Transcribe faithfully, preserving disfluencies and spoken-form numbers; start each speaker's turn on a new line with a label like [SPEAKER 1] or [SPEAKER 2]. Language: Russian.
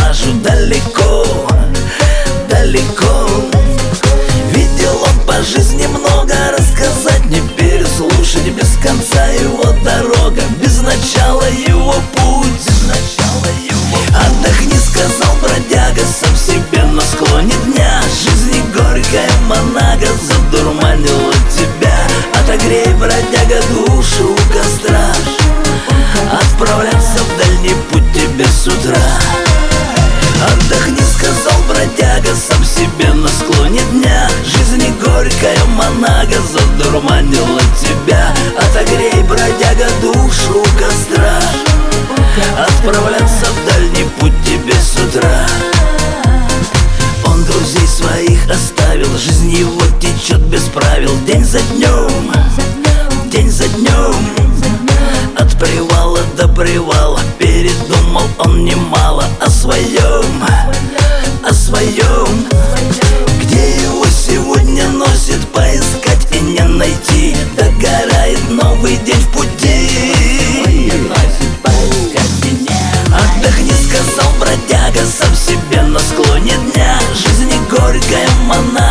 [SPEAKER 1] пляжу далеко, далеко. Видел он по жизни много, рассказать не переслушать. Без конца его дорога, без начала его путь. Отдохни, сказал бродяга сам себе на склоне дня. Жизни горькая манага задурманила тебя. Отогрей, бродяга, душу у костра. Отправляться в дальний путь тебе с утра. Отдохни, сказал бродяга сам себе на склоне дня. Жизни горькая манага задурманила тебя. Отогрей, бродяга, душу у костра. Отправляться в дальний путь тебе с утра. Он друзей своих оставил, жизнь его течет без правил. День за днем, день за днем, от привала до привала передумал он немало о своем, о своем. Где его сегодня носит, поискать и не найти. Догорает новый день в пути. Отдохни, сказал бродяга сам себе на склоне дня. Жизни горькая манага